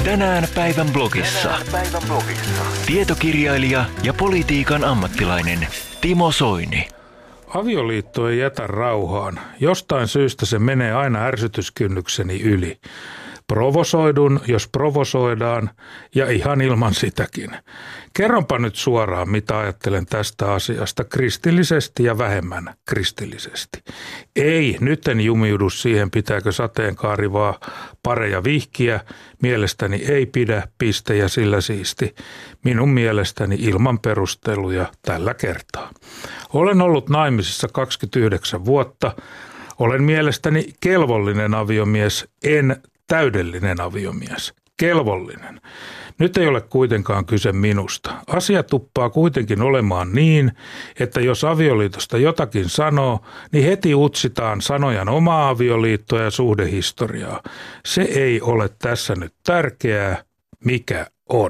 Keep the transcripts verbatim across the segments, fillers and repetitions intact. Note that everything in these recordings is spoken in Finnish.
Tänään päivän blogissa. Tänään päivän blogissa. Tietokirjailija ja politiikan ammattilainen Timo Soini. Avioliitto ei jätä rauhaan. Jostain syystä se menee aina ärsytyskynnykseni yli. Provosoidun, jos provosoidaan, ja ihan ilman sitäkin. Kerronpa nyt suoraan, mitä ajattelen tästä asiasta kristillisesti ja vähemmän kristillisesti. Ei, nyt en jumiudu siihen, pitääkö sateenkaarivaa pareja vihkiä. Mielestäni ei pidä, piste ja sillä siisti. Minun mielestäni ilman perusteluja tällä kertaa. Olen ollut naimisissa kaksikymmentäyhdeksän vuotta. Olen mielestäni kelvollinen aviomies, en täydellinen aviomies. Kelvollinen. Nyt ei ole kuitenkaan kyse minusta. Asia tuppaa kuitenkin olemaan niin, että jos avioliitosta jotakin sanoo, niin heti utsitaan sanojan omaa avioliittoa ja suhdehistoriaa. Se ei ole tässä nyt tärkeää, mikä on.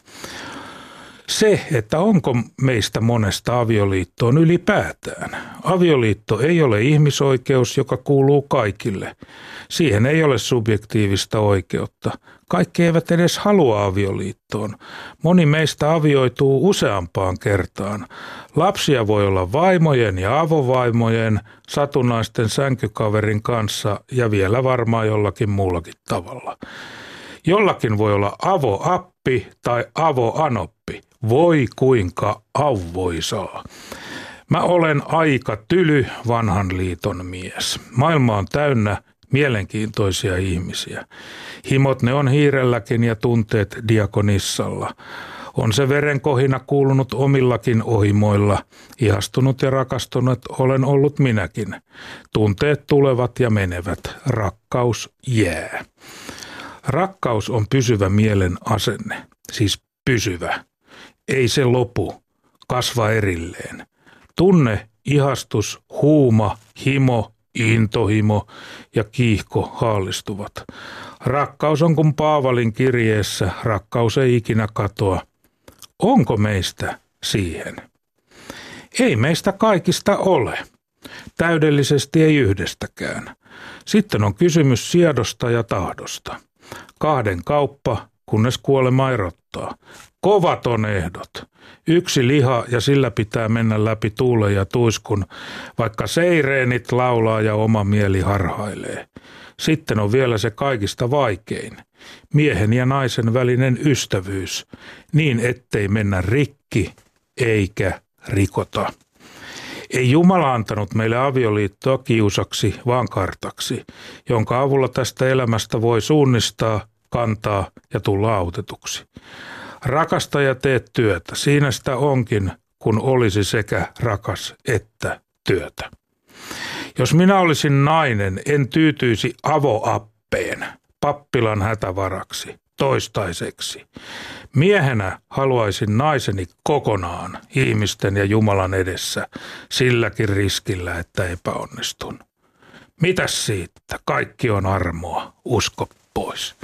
Se, että onko meistä monesta avioliittoon ylipäätään. Avioliitto ei ole ihmisoikeus, joka kuuluu kaikille. Siihen ei ole subjektiivista oikeutta. Kaikki eivät edes halua avioliittoon. Moni meistä avioituu useampaan kertaan. Lapsia voi olla vaimojen ja avovaimojen, satunnaisten sänkykaverin kanssa ja vielä varmaan jollakin muullakin tavalla. Jollakin voi olla avoappi tai avoanoppi. Voi kuinka auvoisaa. Mä olen aika tyly vanhan liiton mies. Maailma on täynnä mielenkiintoisia ihmisiä. Himot ne on hiirelläkin ja tunteet diakonissalla. On se verenkohina kuulunut omillakin ohimoilla. Ihastunut ja rakastunut olen ollut minäkin. Tunteet tulevat ja menevät. Rakkaus jää. Rakkaus on pysyvä mielen asenne, siis pysyvä. Ei se lopu, kasva erilleen. Tunne, ihastus, huuma, himo, intohimo ja kiihko haallistuvat. Rakkaus on kuin Paavalin kirjeessä, rakkaus ei ikinä katoa. Onko meistä siihen? Ei meistä kaikista ole. Täydellisesti ei yhdestäkään. Sitten on kysymys siedosta ja tahdosta. Kahden kauppa, kunnes kuolema erottaa. Kovat on ehdot. Yksi liha ja sillä pitää mennä läpi tuulen ja tuiskun, vaikka seireenit laulaa ja oma mieli harhailee. Sitten on vielä se kaikista vaikein. Miehen ja naisen välinen ystävyys, niin ettei mennä rikki eikä rikota. Ei Jumala antanut meille avioliittoa kiusaksi, vaan kartaksi, jonka avulla tästä elämästä voi suunnistaa, kantaa ja tulla autetuksi. Rakasta ja tee työtä. Siinä sitä onkin, kun olisi sekä rakas että työtä. Jos minä olisin nainen, en tyytyisi avoappeen, pappilan hätävaraksi, toistaiseksi. Miehenä haluaisin naiseni kokonaan ihmisten ja Jumalan edessä, silläkin riskillä, että epäonnistun. Mitäs siitä? Kaikki on armoa. Usko pois.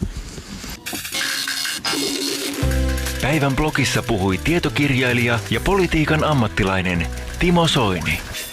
Päivän blogissa puhui tietokirjailija ja politiikan ammattilainen Timo Soini.